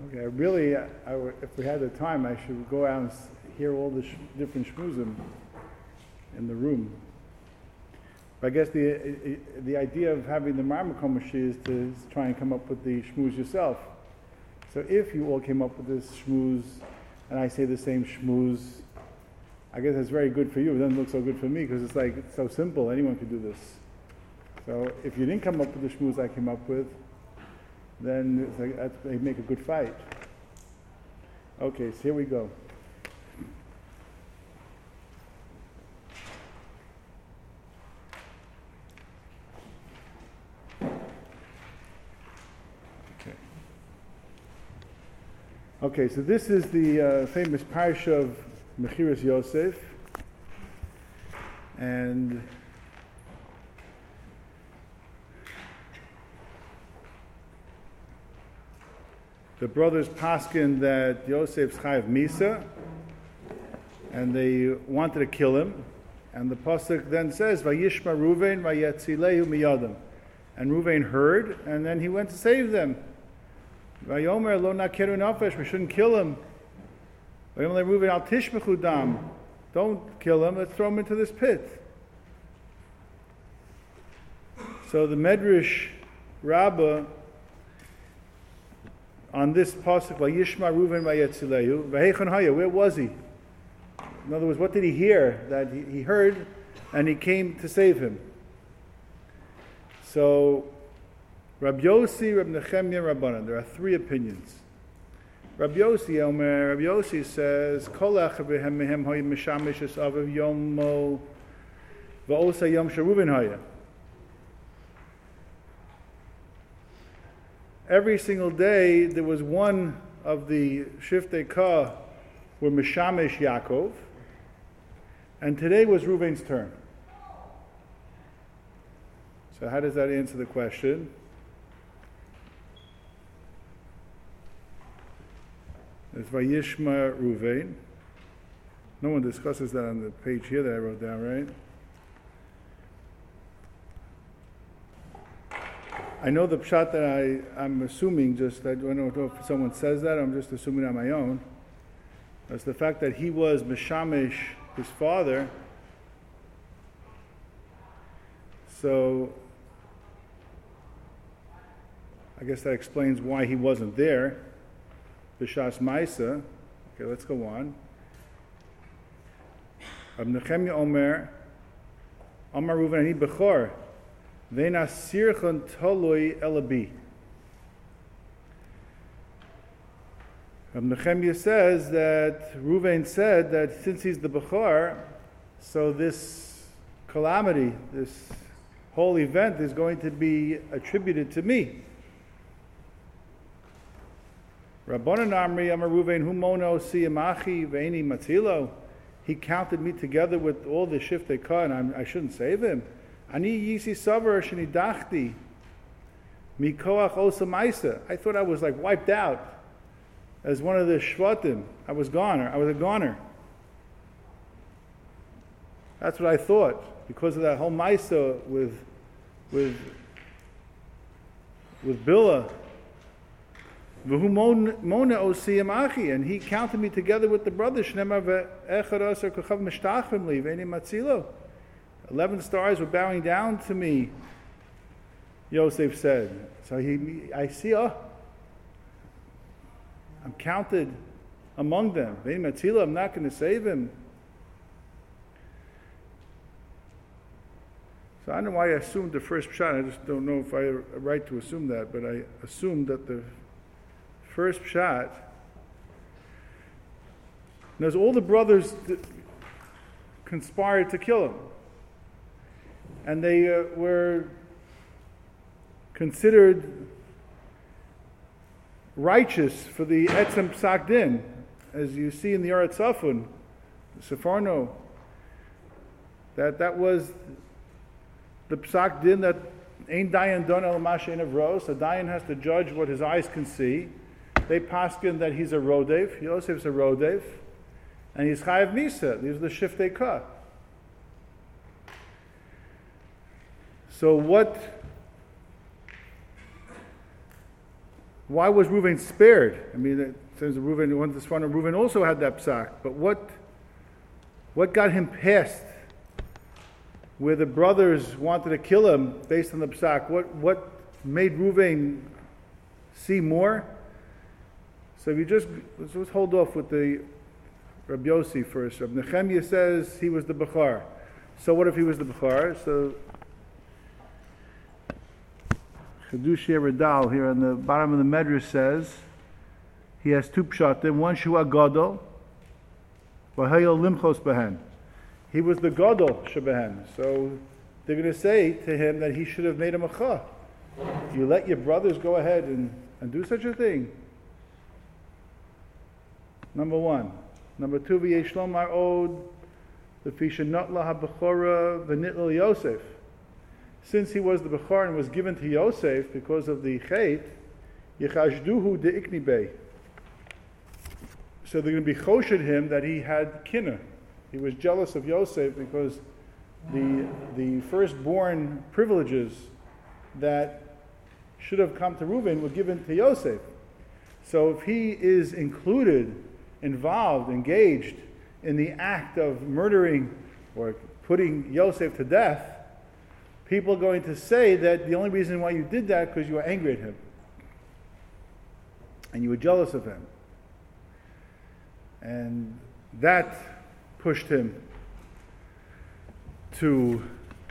Okay, really, if we had the time, I should go out and hear all the different shmuzim in the room. But I guess the idea of having the Marmakomashi is to try and come up with the shmuz yourself. So if you all came up with this shmuz, and I say the same shmuz, I guess it's very good for you. It doesn't look so good for me because it's so simple. Anyone could do this. So if you didn't come up with the shmuz I came up with, then it's like, they make a good fight. Okay, so here we go. Okay, so this is the famous parsha of Mechiras Yosef, and the brothers paskin that Yosef's chayav misa, and they wanted to kill him, and the pasuk then says, "Vayishma Ruvain vayetzilehu miyadam," and Ruvain heard, and then he went to save them. Vayomer lo nakeru nafesh, we shouldn't kill him. Vayomer Ruvain al tishmechu dam, don't kill him, let's throw him into this pit. So the Medrash Rabbah on this pasuk, Vayishma Ruvain vayetzilehu, vayechon haya, where was he? In other words, what did he hear? That he heard, and he came to save him. So, Rabbi Yossi, Rabbi Nechemia, Rabbanan. There are three opinions. Rabbi Yossi says, Kol echad mehem hoy mishamish es avav yomo va'osa yom sheruven haya. Every single day, there was one of the Shiftei Ka were Mishamish Yaakov, and today was Reuven's turn. So how does that answer the question? It's Vayishma Reuven. No one discusses that on the page here that I wrote down, right? I know the pshat that I'm assuming, just I don't know if someone says that, I'm just assuming on my own. That's the fact that he was Mishamish, his father. So I guess that explains why he wasn't there. B'shas Maisa. Okay, let's go on. Rab Nechemia Omer, Amar Reuven ani bechor, ve'na sirchon toloi elabi. Rab Nechemia says that Reuven said that since he's the bechor, so this calamity, this whole event is going to be attributed to me. Rabbanan Amri Amar Reuven Humono Siyamachi Veini Matzilo. He counted me together with all the Shiftei Ka, and I shouldn't save him. Ani Yisi Savar Shenidachti Mikoach Osa Maisa. I thought I was like wiped out as one of the Shvatim. I was a goner. That's what I thought because of that whole Maisa with Bilhah. And he counted me together with the brothers. 11 stars were bowing down to me, Yosef said. So I see, I'm counted among them. I'm not going to save him. So I don't know why I assumed the first pshat. I just don't know if I have a right to assume that, but I assumed that the first pshat, knows all the brothers conspired to kill him. And they were considered righteous for the Etzem Psak Din. As you see in the Yoret Safon, the Sefarno, that was the Psak Din that Ein Dayan Don El Masha of Ros. A Dayan has to judge what his eyes can see. They paskin that he's a Rodev, Yosef's a Rodev, and he's Chayav Misa. These are the Shiftei Ka. So what why was Reuven spared? I mean, it says Reuven also had that psak, but what got him past where the brothers wanted to kill him based on the psak? What made Reuven see more? So if let's just hold off with the Rabbi Yossi first. Rabbi Nechemia says he was the Bechar. So what if he was the Bechar? So Chedushei Radal here on the bottom of the Medrash says he has two pshatim. One Shua Gadol, v'hayol limchos behen. He was the Gadol shebehen. So they're going to say to him that he should have made a macha. You let your brothers go ahead and do such a thing. Number one. Number two, v'yesh lomar od l'fisha notla ha-bechora v'nitla Yosef. Since he was the Bechor and was given to Yosef because of the Chet, Yechashduhu de'ikni bey. So they're going to be choshed him that he had kinner. He was jealous of Yosef because the firstborn privileges that should have come to Reuven were given to Yosef. So if he is involved, engaged in the act of murdering or putting Yosef to death, people are going to say that the only reason why you did that because you were angry at him and you were jealous of him. And that pushed him to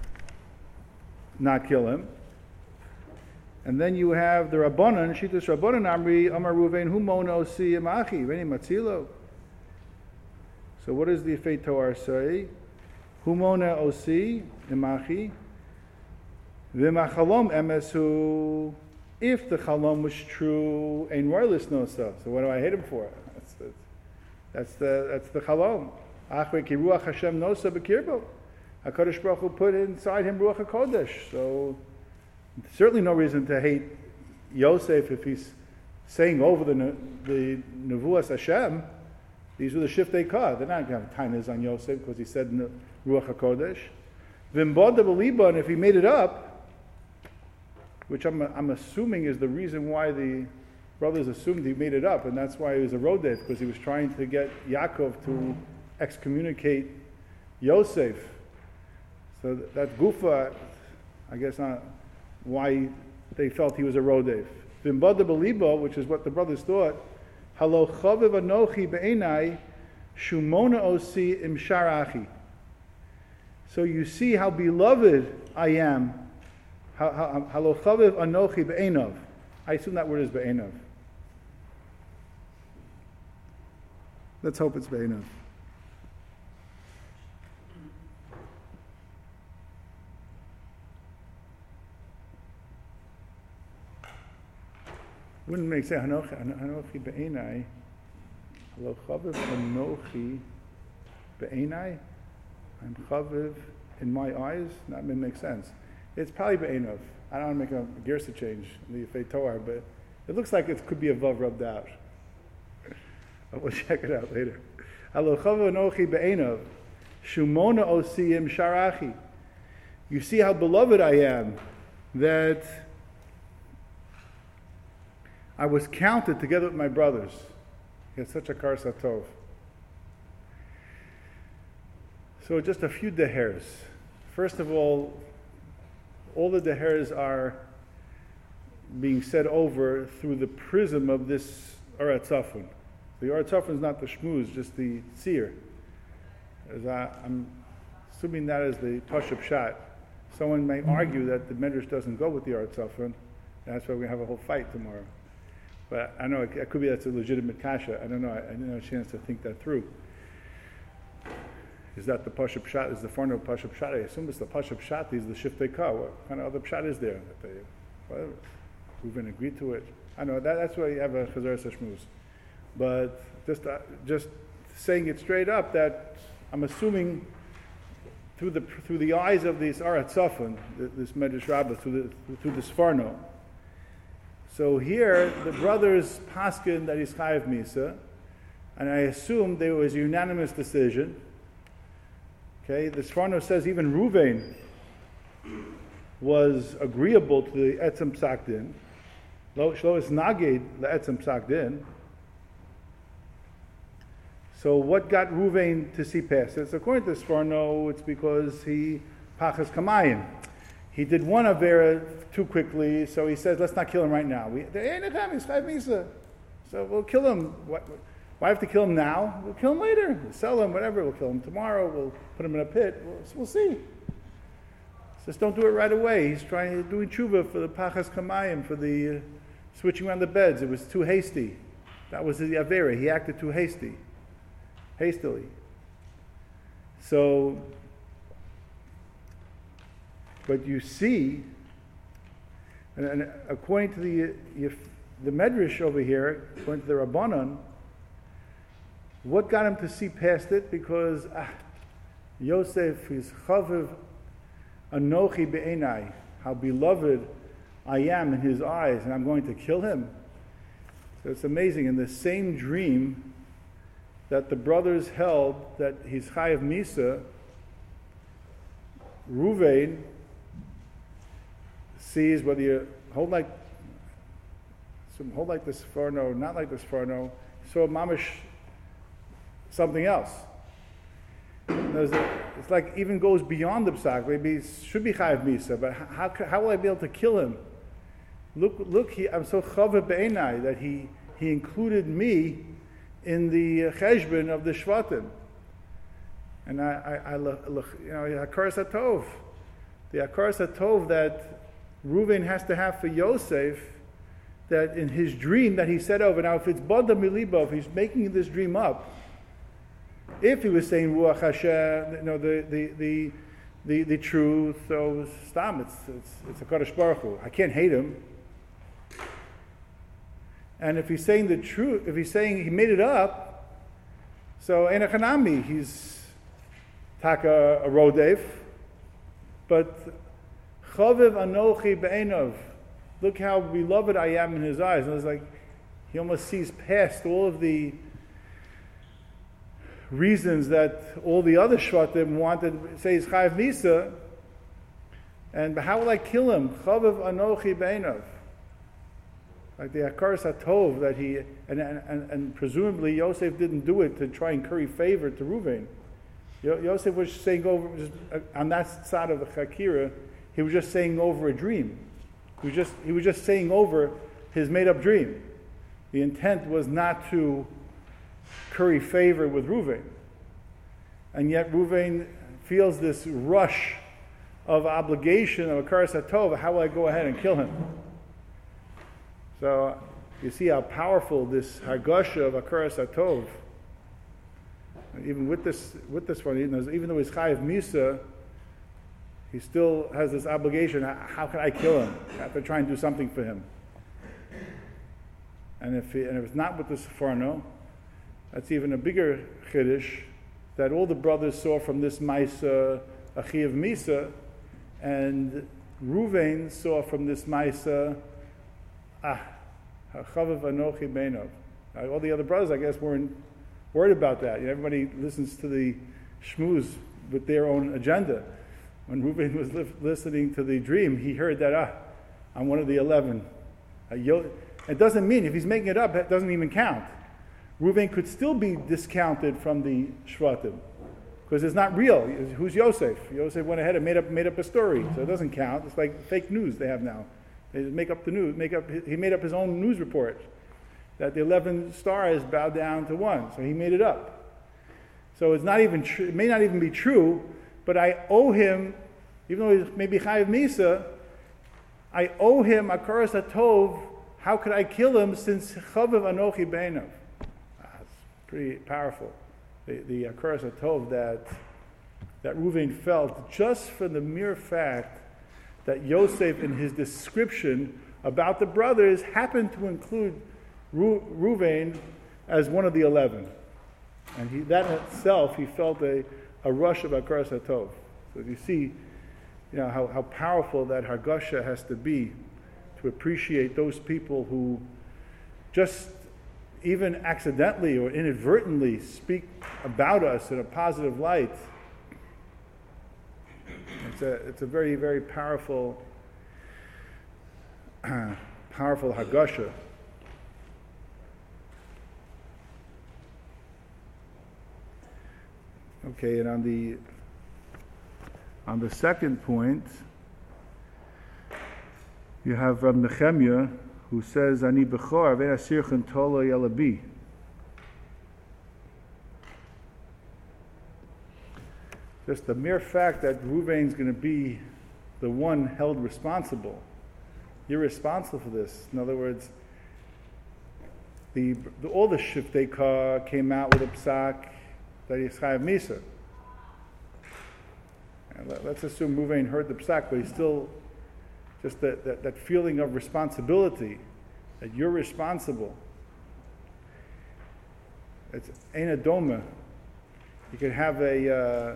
not kill him. And then you have the Rabbanan, Shitas Rabbanan Amri, Amar Ruvain, Humono Si Imachi, Veni Matzilo. So what does the Yefei Torah say? Humona Osi Imachi, V'machalom Emesu. If the chalom was true, Ein Royalist Nosa. So what do I hate him for? That's the chalom. Achre Ki Ruach Hashem Nosa B'kirbo. HaKadosh Baruch Hu put inside him Ruach HaKodesh. So certainly no reason to hate Yosef if he's saying over the Nevuas Hashem. These were the Shiftei Ka. They're not going to have tainas on Yosef because he said Ruach HaKodesh. V'mboda b'liba, and if he made it up, which I'm assuming is the reason why the brothers assumed he made it up, and that's why he was a Rodef, because he was trying to get Yaakov to excommunicate Yosef. So that Gufa, I guess not why they felt he was a Rodef. V'mboda b'liba, which is what the brothers thought, Halo chaviv anochi be'enai shumona osi im sharachi. So you see how beloved I am. Halo chaviv anochi be'enov. I assume that word is be'enov. Let's hope it's be'enov. Wouldn't make sense. Hanochi be'enai. Halo chaviv anochi be'enai. I'm chaviv in my eyes. That may make sense. It's probably be'enov. I don't want to make a gersa change in the Yefei Torah, but it looks like it could be a vav rubbed out. But we'll check it out later. Halo chaviv anochi be'enov. Shumona osiyim sharachi. You see how beloved I am, that I was counted together with my brothers. He had such a kar satov. So just a few dehers. First of all the dehers are being said over through the prism of this Arat Safon. The Arat Safon is not the shmuz, just the seer. I'm assuming that is the Pashup Shat. Someone may argue that the Medrash doesn't go with the Arat Safon. That's why we have a whole fight tomorrow. But I know it could be that's a legitimate kasha. I don't know. I didn't have a chance to think that through. Is that the Pashup Shat? Is the form of Pashup Shat? I assume it's the Pashup Shat. Is the Shiftei Ka. What kind of other Pshat is there? We've been agreed to it. I know that's why you have a Chazar Sashmuz. But just saying it straight up that I'm assuming through the eyes of this Arat Safon, this Medrash Rabbah, through the Sfarno. So here the brothers paskin that he's chayav misa, and I assume there was a unanimous decision. Okay, the Sfarno says even Ruvain was agreeable to the Etzem Psak Din. Shlo is nagid le'etzem psak din. So what got Ruvain to see past it? So according to Sforno, it's because he pachas kamayim. He did one avera too quickly, so he says, let's not kill him right now. So we'll kill him. Why have to kill him now? We'll kill him later. We'll sell him, whatever. We'll kill him tomorrow. We'll put him in a pit. We'll see. Just don't do it right away. He's trying to do tshuva for the pachas kamayim, for the switching around the beds. It was too hasty. That was the avera. He acted too hastily. So, but you see, and according to the Medrash over here, according to the Rabbanon, what got him to see past it? Because Yosef is chaviv anochi be'enai, how beloved I am in his eyes, and I'm going to kill him. So it's amazing. In the same dream that the brothers held that he's chayav misa, Ruvain sees, whether you hold like this Sforno, not like this Sforno, saw mamish something else. It's like even goes beyond the psak. Maybe it should be chayav misa, but how will I be able to kill him? Look, I'm so chaviv be'enai that he included me in the cheshbon of the shvatim, and hakaras hatov, the hakaras hatov that Reuven has to have for Yosef, that in his dream that he said over. Now, if it's bada milibo, if he's making this dream up, if he was saying ruach Hashem, the truth, so stam, it's a Kadosh Baruch Hu. I can't hate him. And if he's saying the truth, if he's saying he made it up, so enachanami, he's taka a rodev, but chaviv anochi be'enov, look how beloved I am in his eyes. And it's like he almost sees past all of the reasons that all the other shvatim wanted, say he's chayav misa, and how will I kill him? Chaviv anochi be'enov. Like the hakaras hatov that he, and presumably Yosef didn't do it to try and curry favor to Reuven. Yosef was saying over, on that side of the chakira, he was just saying over a dream. He was just saying over his made-up dream. The intent was not to curry favor with Reuven. And yet Reuven feels this rush of obligation of hakaras hatov. How will I go ahead and kill him? So you see how powerful this hargasha of hakaras hatov. Even with this one, even though he's chayav misa, he still has this obligation. How can I kill him? I have to try and do something for him. And if it's not with the Sforno, that's even a bigger chiddush that all the brothers saw from this Maisa Achiv Misa, and Reuven saw from this Maisa Chavav Anochi Beinov. All the other brothers, I guess, weren't worried about that. Everybody listens to the shmooze with their own agenda. When Reuven was listening to the dream, he heard that, I'm one of the 11. It doesn't mean, if he's making it up, it doesn't even count. Reuven could still be discounted from the Shvatim, because it's not real. Who's Yosef? Yosef went ahead and made up a story, so it doesn't count. It's like fake news they have now. They make up the news. He made up his own news report that the 11 stars bowed down to one, so he made it up. So it's not even true. It may not even be true, but I owe him, even though he's maybe chayav misa, I owe him hakaras hatov. How could I kill him since chavav anochi beinav? It's pretty powerful. The hakaras hatov that Reuven felt just from the mere fact that Yosef, in his description about the brothers, happened to include Reuven as one of the 11. And that in itself, he felt a rush of hakaras hatov. So you see, how powerful that hargasha has to be to appreciate those people who just even accidentally or inadvertently speak about us in a positive light. It's a very, very powerful powerful Hagasha. Okay, and on the second point, you have Rab Nechemia, who says, "Ani bechor avei asirchen tolo yalabi." Just the mere fact that Reuven's going to be the one held responsible. You're responsible for this. In other words, all the Shiftei Kah came out with a psak that he's chayav misa. And let's assume Reuven heard the psak, but he's still just that feeling of responsibility, that you're responsible. It's ein adoma. You can have a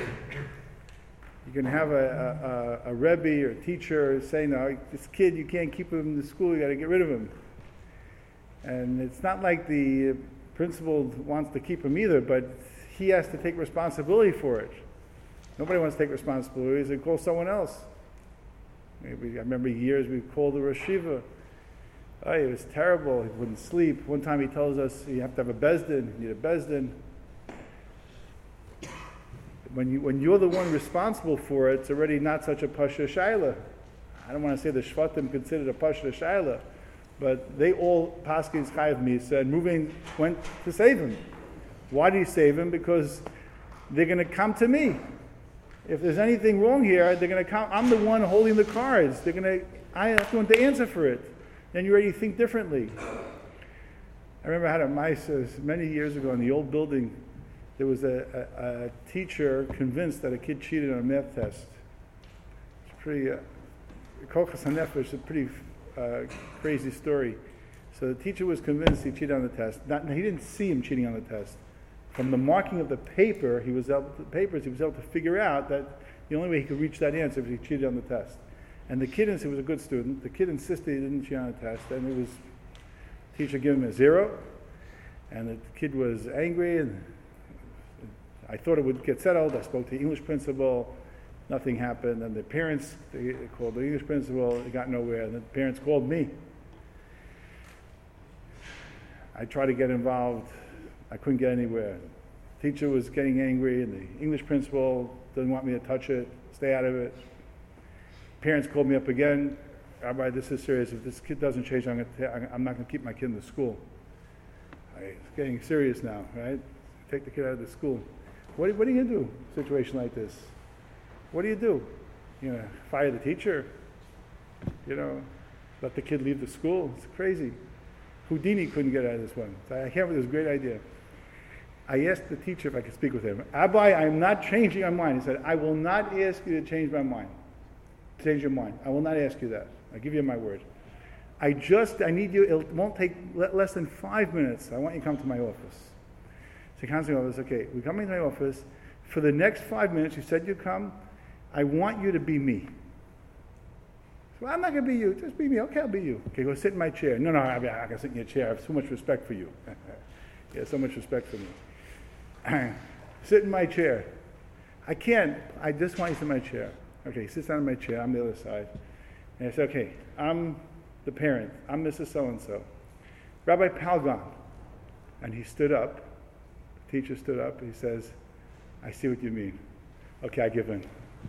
rebbe or a teacher saying, "No, this kid, you can't keep him in the school. You got to get rid of him." And it's not like the principal wants to keep him either, but he has to take responsibility for it. Nobody wants to take responsibility, so call someone else. Maybe I remember years we called the Rosh Yeshiva. Oh, it was terrible. He wouldn't sleep. One time he tells us you have to have a bezdin. You need a bezdin. When you're the one responsible for it, it's already not such a pasha shaila. I don't want to say the Shvatim considered a pasha shaila, but they all paskin's chayav misa, and Reuven went to save him. Why did he save him? Because they're going to come to me. If there's anything wrong here, they're going to come. I'm the one holding the cards. I have to want to answer for it. Then you already think differently. I remember I had a maisa many years ago in the old building. There was a teacher convinced that a kid cheated on a math test. It's pretty, Kochas HaNefesh, a pretty crazy story. So the teacher was convinced he cheated on the test. He didn't see him cheating on the test. From the marking of the paper, he was able to figure out that the only way he could reach that answer was he cheated on the test. And the kid, he was a good student, the kid insisted he didn't cheat on the test, and the teacher gave him a 0, and the kid was angry, and I thought it would get settled. I spoke to the English principal, nothing happened, and the parents, they called the English principal, it got nowhere, and the parents called me. I tried to get involved, I couldn't get anywhere. The teacher was getting angry, and the English principal didn't want me to touch it, stay out of it. Parents called me up again, "Rabbi, this is serious. If this kid doesn't change, I'm not going to keep my kid in the school." It's getting serious now, right? Take the kid out of the school. What are you going to do in a situation like this? What do? You know, fire the teacher? You know, let the kid leave the school? It's crazy. Houdini couldn't get out of this one. So I came up with this great idea. I asked the teacher if I could speak with him. "Abbai, I'm not changing my mind." He said, "I will not ask you to change my mind. Change your mind. I will not ask you that. I give you my word. I need you, it won't take less than 5 minutes. I want you to come to my office." So he comes to my office, "Okay, we're coming to my office. For the next 5 minutes, you said you'd come. I want you to be me." So I'm not going to be you. Just be me. Okay, I'll be you. Okay, go sit in my chair. No, I'm not going to sit in your chair. I have so much respect for you. You have so much respect for me. Sit in my chair. I can't. I just want you to sit in my chair. Okay, he sits down in my chair. I'm the other side. And I said, "Okay, I'm the parent. I'm Mrs. So-and-so. Rabbi Palgon." And he stood up. The teacher stood up. He says, "I see what you mean. Okay, I give in."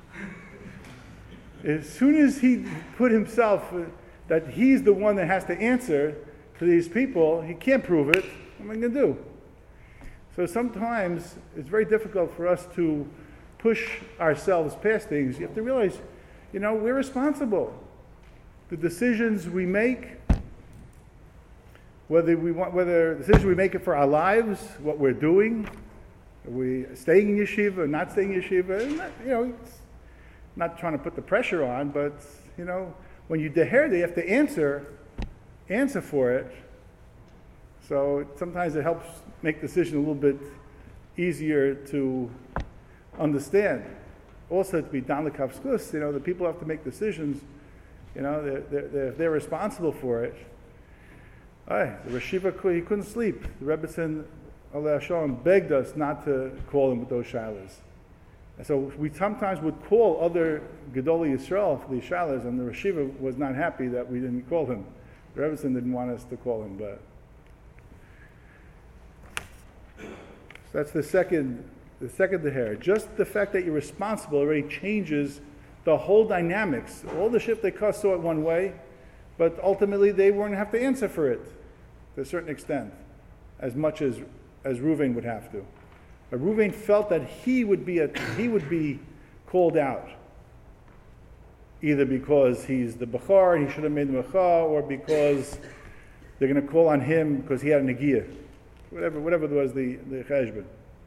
As soon as he put himself, that he's the one that has to answer to these people, he can't prove it. What am I going to do? So sometimes it's very difficult for us to push ourselves past things. You have to realize, we're responsible. The decisions we make, whether the decisions we make it for our lives, what we're doing, are we staying in yeshiva or not staying in yeshiva, it's not trying to put the pressure on, but, when you deher, you have to answer for it. So sometimes it helps make the decision a little bit easier to understand. Also, to be down the kafskus, the people have to make decisions. They're responsible for it. The Rosh Yeshiva, he couldn't sleep. The Rebbetzin, Allah Shalom, begged us not to call him with those shilas. And so we sometimes would call other Gedolei Yisrael for these shilas, and the Rosh Yeshiva was not happy that we didn't call him. The Rebbetzin didn't want us to call him, but so that's the second deher. Just the fact that you're responsible already changes the whole dynamics. All the Shiftei Kas saw it one way, but ultimately they weren't going to have to answer for it to a certain extent, as much as Reuven would have to. But Reuven felt that he would be called out, either because he's the Bechor and he should have made the Mecha, or because they're going to call on him because he had a Negiyah. Whatever was the Cheshbon.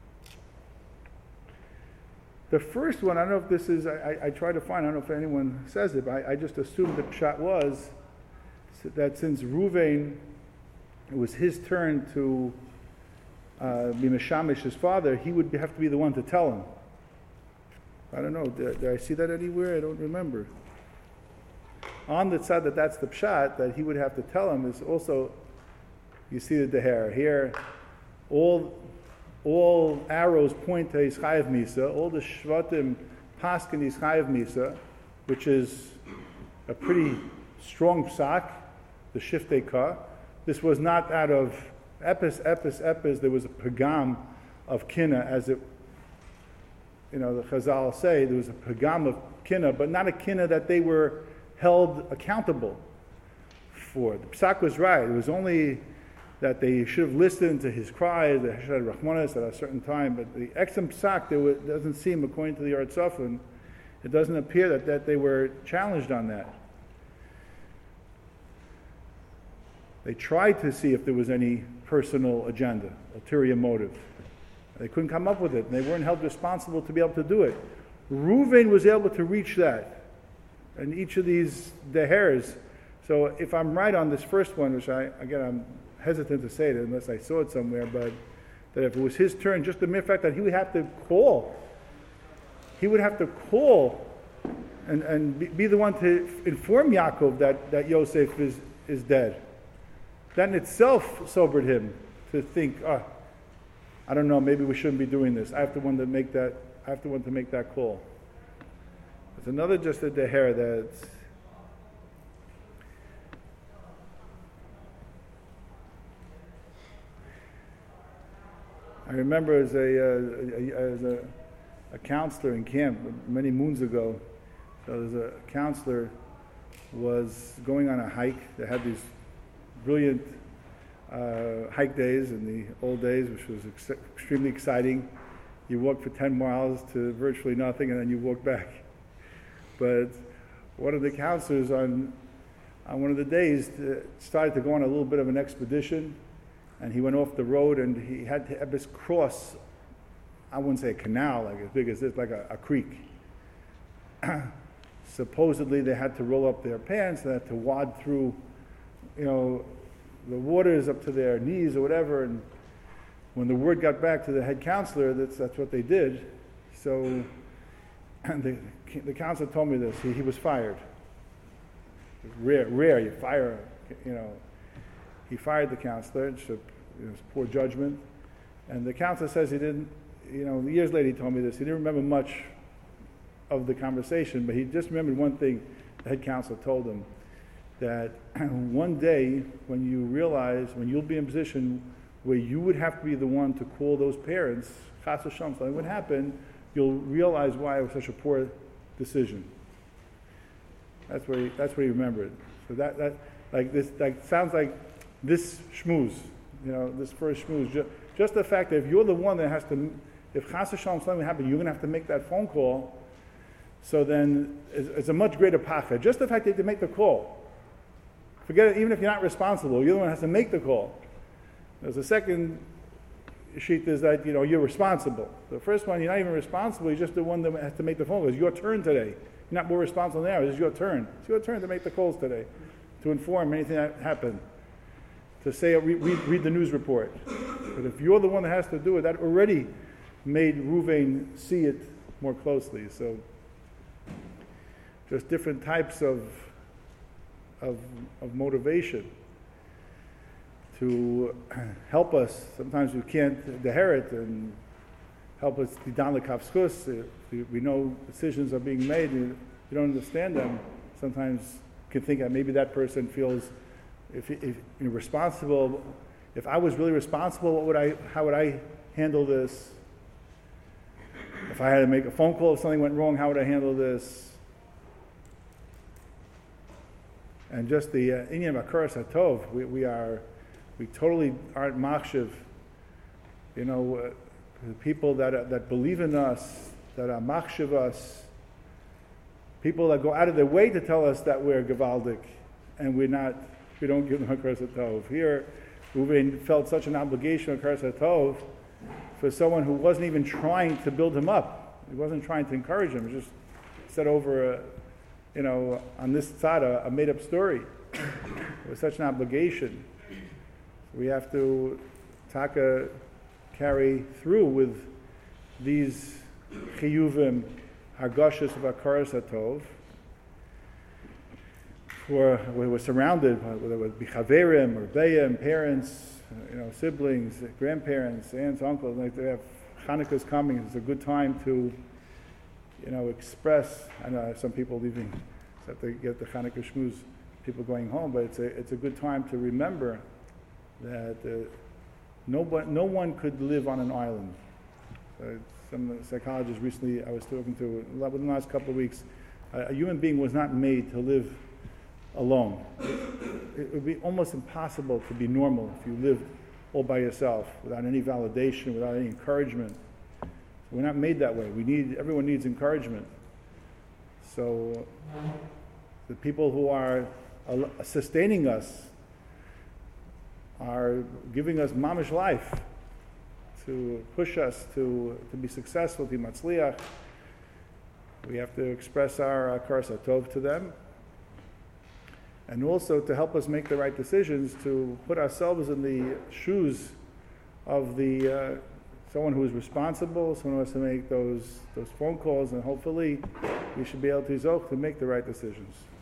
The first one, I don't know if this is, I try to find, I don't know if anyone says it, but I just assumed the pshat was that since Reuven, it was his turn to be Meshamish, his father, he would have to be the one to tell him. I don't know, did I see that anywhere? I don't remember. On the side that's the pshat, that he would have to tell him, is also, you see the deher. Here, all arrows point to Yischayev Misa, all the Shvatim paskin Yischayev Misa, which is a pretty strong psak, the Shiftei Ka. This was not out of epis, there was a pagam of kina, as it, the Chazal say, there was a pagam of kina, but not a kina that they were held accountable for. The psak was right. It was only that they should have listened to his cries, they should have Rachmanis at a certain time, but the Exim Psak, doesn't seem, according to the Yard Safin, it doesn't appear that they were challenged on that. They tried to see if there was any personal agenda, ulterior motive. They couldn't come up with it, and they weren't held responsible to be able to do it. Reuven was able to reach that, and each of these dehers. So if I'm right on this first one, which I'm hesitant to say it unless I saw it somewhere, but that if it was his turn, just the mere fact that he would have to call and be the one to inform Yaakov that Yosef is dead. That in itself sobered him to think, I don't know, maybe we shouldn't be doing this. I have to want to make that call. There's another just a deher that's I remember as a counselor in camp many moons ago. So there's a counselor was going on a hike. They had these brilliant hike days in the old days, which was extremely exciting. You walk for 10 miles to virtually nothing, and then you walk back. But one of the counselors on one of the days started to go on a little bit of an expedition. And he went off the road, and he had to cross, I wouldn't say a canal, like as big as this, like a creek. Supposedly they had to roll up their pants, they had to wade through, the waters up to their knees or whatever. And when the word got back to the head counselor, that's what they did. So and the counselor told me this, he was fired. Rare, you fire, He fired the counselor. It's poor judgment. And the counselor says he didn't, years later he told me this, he didn't remember much of the conversation, but he just remembered one thing the head counselor told him, that one day when you'll be in a position where you would have to be the one to call those parents, chas v'shalom, something would happen, you'll realize why it was such a poor decision. That's what he remembered. So that sounds like this shmooze, this first shmooze. Just the fact that if you're the one that has to, if chas v'shalom something happens, you're going to have to make that phone call. So then it's a much greater pacha. Just the fact that you have to make the call. Forget it, even if you're not responsible, you're the one that has to make the call. There's a second sheet is that, you're responsible. The first one, you're not even responsible, you're just the one that has to make the phone call. It's your turn today. You're not more responsible now, it's your turn. It's your turn to make the calls today, to inform anything that happened, to say, read the news report. But if you're the one that has to do it, that already made Reuven see it more closely. So just different types of motivation to help us. Sometimes we can't inherit and help us didan lekavschus. We know decisions are being made and you don't understand them. Sometimes you can think that maybe that person feels if you're responsible, if I was really responsible, how would I handle this? If I had to make a phone call, if something went wrong, how would I handle this? And just the inyan of Hakaras HaTov, we totally aren't machshav. The people that believe in us, that are machshav us, people that go out of their way to tell us that we're gevaldik, and we don't give them Hakaras HaTov. Here, Reuven felt such an obligation of Hakaras HaTov for someone who wasn't even trying to build him up. He wasn't trying to encourage him. He just said over, on this side, a made-up story. It was such an obligation. We have to carry through with these chiyuvim, hargashas of Hakaras HaTov. We're surrounded, whether it would be chaverim or beim, parents, siblings, grandparents, aunts, uncles. Like they have Hanukkah's coming. It's a good time to, express. I know some people leaving, so have to get the Hanukkah shmooze, people going home. But it's a good time to remember that no one could live on an island. Some psychologists recently I was talking to within the last couple of weeks. A human being was not made to live alone. It would be almost impossible to be normal if you lived all by yourself, without any validation, without any encouragement. So we're not made that way. Everyone needs encouragement. So the people who are sustaining us are giving us mamish life to push us to be successful, to be matzliach. We have to express our Hakaras HaTov to them. And also to help us make the right decisions, to put ourselves in the shoes of someone who is responsible, someone who has to make those phone calls, and hopefully we should be able to make the right decisions.